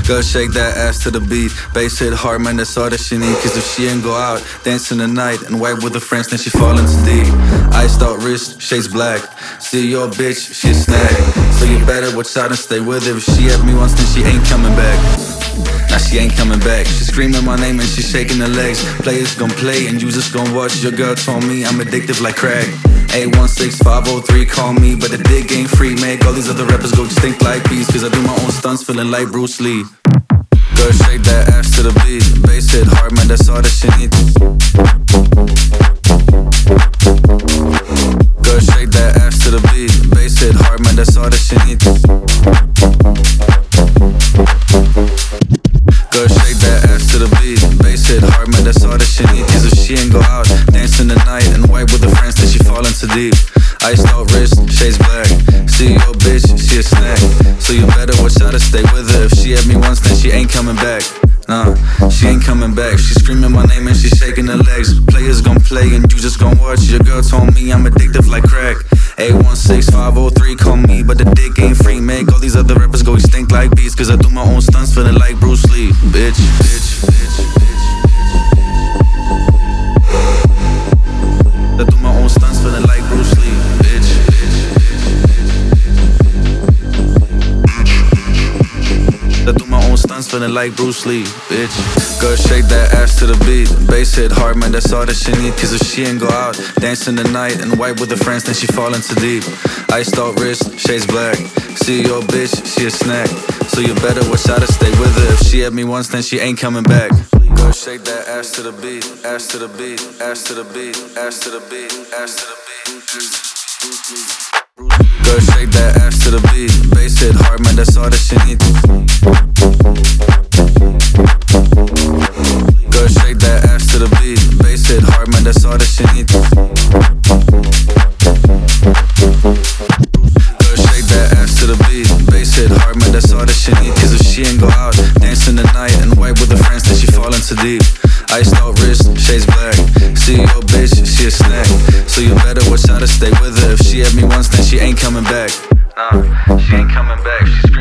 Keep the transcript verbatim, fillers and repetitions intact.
Go shake that ass to the beat. Bass hit hard, man, that's all that she need. Cause if she ain't go out, dancing the night and wipe with her friends, then she fall into deep. Iced out wrist, shades black. See your bitch, she a snack. So you better watch out and stay with her. If she at me once, then she ain't coming back. Now she ain't coming back. She screaming my name and she shaking her legs. Players gon' play and you just gon' watch. Your girl told me I'm addictive like crack. eight one six five oh three, call me. But the dick ain't free, make all these other rappers go extinct like bees. Cause I do my own stunts feeling like Bruce Lee. Girl, shake that ass to the beat. Bass hit hard, man, that's all that she need. Girl, shake that ass to the beat. Bass hit hard, man, that's all that she need. Girl, shake that ass to the beat. Bass hit hard, man, that's all that she need. Cause if she ain't go out, dancing the night and wipe with her friends, then she fall into deep. Iced out wrist, shades black. See your bitch, she a snack. So you better watch out and stay with her. If she at me once, then she ain't coming back. Nah, she ain't coming back. She screaming my name and she shaking her legs. Players gon' play and you just gon' watch. Your girl told me I'm addictive like crack. eight one six five oh three, call me. But the dick ain't free, make all these other rappers go extinct like bees. Cause I do my own stunts feeling like Bruce Lee. Bitch, bitch, bitch, bitch. I do my own stunts feeling like Bruce Lee. Bitch, bitch, bitch. I do my own stunts feeling like Bruce Lee. Bitch. Girl, shake that ass to the beat. Bass hit hard, man, that's all that she need. Cause if she ain't go out, dancing the night and wipe with her friends, then she fall into deep. Iced out wrist, shades black. See your bitch, she a snack. So you better watch out and stay with her. If she at me once, then she ain't coming back. Girl, shake that ass to the beat, ass to the beat, ass to the beat, ass to the beat, ass to the beat. Girl, shake that ass to the beat. Bass hit hard, man, that's all that she need. Girl, shake that ass to the beat. Bass hit hard, man, that's all that she need. Girl, shake that ass to the beat. Bass hit hard, man, that's all that she need. Cause if she ain't go out, dancing the night and wipe with her friends, then she fall into deep. Iced out wrist, shades black. See your bitch, she a snack. So you better watch out and stay with her. If she at me once, then she ain't coming back. Nah, she ain't coming back. She's